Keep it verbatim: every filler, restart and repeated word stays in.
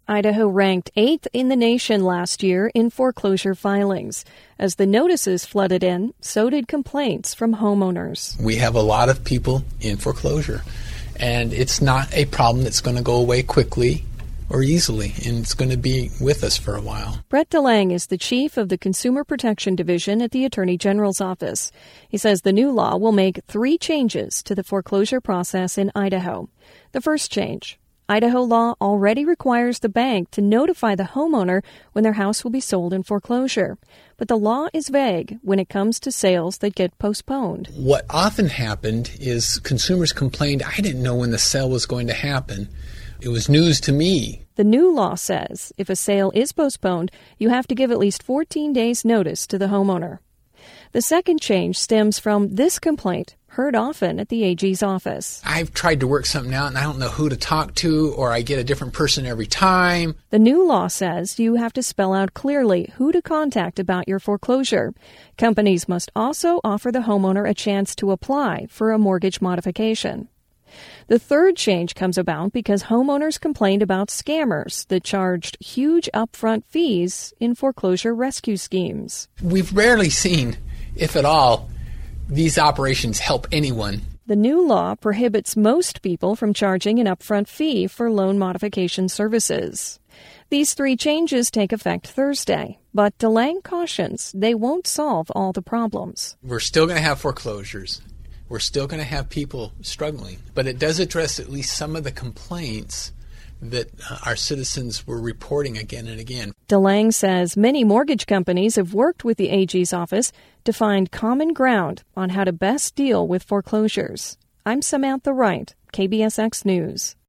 Idaho ranked eighth in the nation last year in foreclosure filings. As the notices flooded in, so did complaints from homeowners. We have a lot of people in foreclosure, and it's not a problem that's going to go away quickly or easily, and it's going to be with us for a while. Brett DeLange is the chief of the Consumer Protection Division at the Attorney General's office. He says the new law will make three changes to the foreclosure process in Idaho. The first change: Idaho law already requires the bank to notify the homeowner when their house will be sold in foreclosure. But the law is vague when it comes to sales that get postponed. What often happened is consumers complained, I didn't know when the sale was going to happen. It was news to me. The new law says if a sale is postponed, you have to give at least fourteen days' notice to the homeowner. The second change stems from this complaint, heard often at the A G's office. I've tried to work something out and I don't know who to talk to, or I get a different person every time. The new law says you have to spell out clearly who to contact about your foreclosure. Companies must also offer the homeowner a chance to apply for a mortgage modification. The third change comes about because homeowners complained about scammers that charged huge upfront fees in foreclosure rescue schemes. We've rarely seen, if at all, these operations help anyone. The new law prohibits most people from charging an upfront fee for loan modification services. These three changes take effect Thursday, but DeLange cautions they won't solve all the problems. We're still going to have foreclosures. We're still going to have people struggling. But it does address at least some of the complaints that uh, our citizens were reporting again and again. DeLange says many mortgage companies have worked with the A G's office to find common ground on how to best deal with foreclosures. I'm Samantha Wright, K B S X News.